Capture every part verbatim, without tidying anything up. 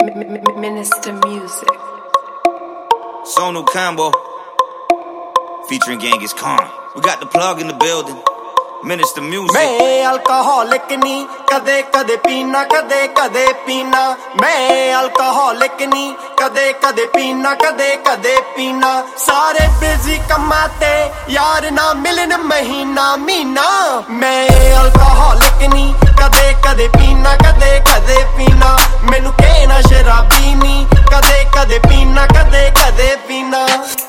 Minister Music. Sonu Combo featuring Genghis Khan. We got the plug in the building. Minister Music. मैं alcoholic नहीं कदे कदे पीना कदे कदे पीना मैं अल्कोहलिक नहीं कदे कदे पीना कदे कदे पीना सारे बिजी कमाते यार ना मिलन महीना मीना मैं अल्कोहलिक नहीं कदे कदे पीना कदे कदे पीना मैनू कहना शराबी नहीं कदे कदे पीना कदे कदे पीना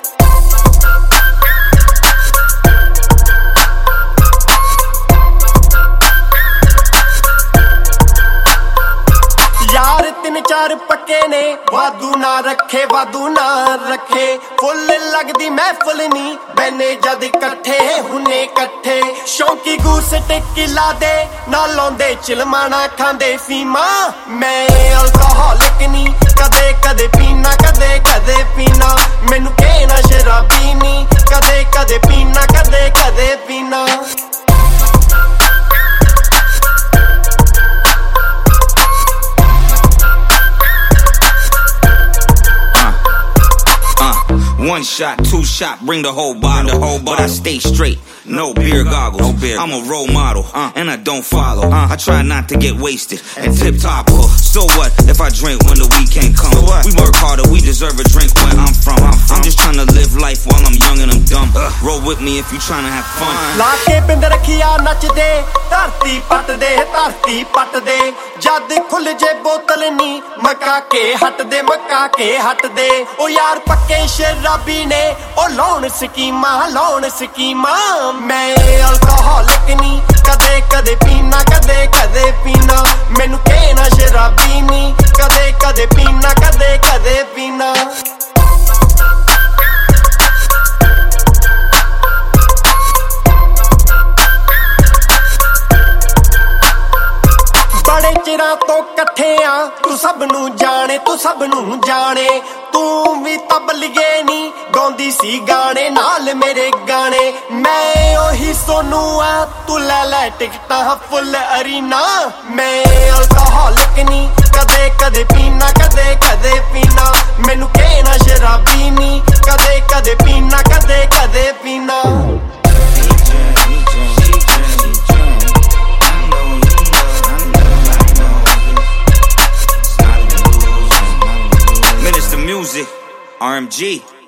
यार तीन चार पक्के ने वादू ना रखे वादू ना रखे फुल लगदी महफिल नी बने जद कट्ठे हुने कट्ठे शौकी गूस टिक्की ला दे ना लौंदे चिलमाना खांदे फीमा मैं अल्कोहलिक नी कदे कदे पीना कदे कदे पीना मैनू कहना शराबी नी कदे कदे पीना कदे कदे पीना One shot, two shot, bring the whole bottle. The whole bottle. But I stay straight, no beer goggles. No beer. I'm a role model, uh, and I don't follow. Uh, I try not to get wasted and tip top. Uh, so what if I drink when the weekend comes? So we work harder, we deserve a drink where I'm from. I'm, from. I'm just trying to live life while I'm young and I'm dumb. Uh, roll with me if you trying to have fun. लाके बिंद रखिया नच दे, धरती पट दे, धरती पट दे. जद खुल जे बोतल नी, मका के हट दे, मका के हट दे. ओ यार पक्के शराबी ने, ओ लौन स्कीमा, लौन स्कीमा. मैं अल्कोहलिक नी, कदे कदे पीना, कदे कदे पीना. मैनू कहना शराबी नी, कदे कदे पीना, कदे कदे पीना. बड़े चिरां तो कट्ठे आ तू सब नू जाने तू सब नू जाने तू भी तबलिगे नी गाउंदी सी गाने नाल मेरे गाने मैं ओही सोनू आ तू ले ले टिकटां फुल अरीना मैं अल्कोहलिक नी कदे कदे पीना कदे कदे पीना मैनू कहना शराबी नी कदे कदे पीना कदे कदे पीना Music, R M G.